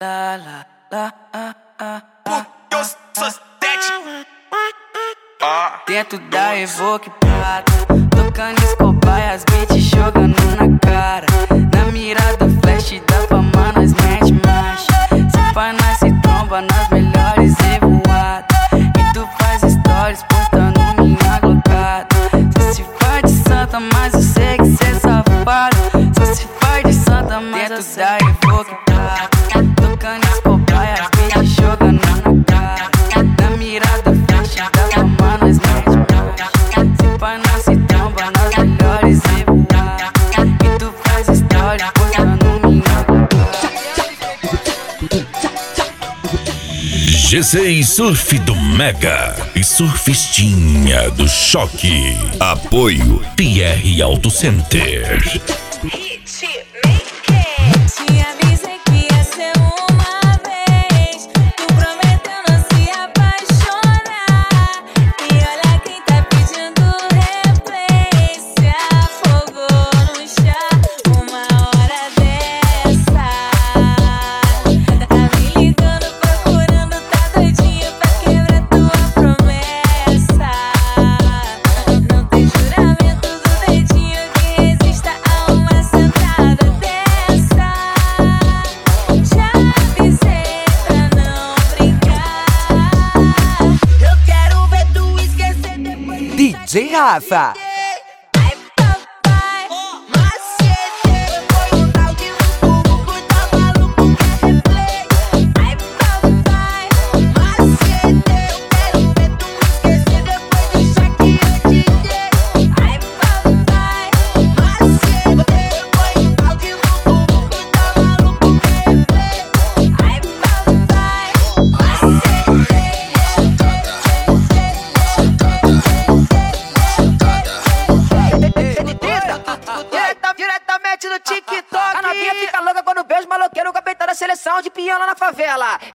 La la la Dentro da Evoque Prata, tocando Escobar, as beats jogando na cara. Na mira do flash da fama nós mete marcha. Se pá nós se tromba nas melhores revoadas. E tu faz stories postando minha glocada. Só se faz de santa, mas eu sei que cê é safado. Só se faz de santa, mas eu sei. Dentro da Evoque Prata, tocando Escobar, as beats jogando na cara. Na mira do flash da fama nós mete marcha. Se pá nós se tromba nas melhores revoadas. E tu faz stories postando minha glocada. G6 Surf do Mega e Surfistinha do Choque. Apoio PR Auto Center. Te avisei que ia ser uma vez. Tu prometeu não se apaixonar. E olha quem tá pedindo replay. Se afogou no chá uma hora dessa. Tá me ligando, procurando, tá doidinho pra quebrar tua promessa. Não tem juramento do dedinho que resista a uma sentada dessa. Já avisei pra não brincar. Eu quero ver tu esquecer depois. DJ Rafa. Ai papai, macete. Foi um tal de Hugo, tá maluco, quer replay. Ai papai, macete. Eu quero ver tu esquecer depois do Shaq e DJ. Ai papai, macete. Foi um tal de Hugo, tá maluco, quer replay. Ai papai, Diretamente no TikTok. A novinha fica louca quando vê os maloqueiros com a peita da seleção de peão lá na favela.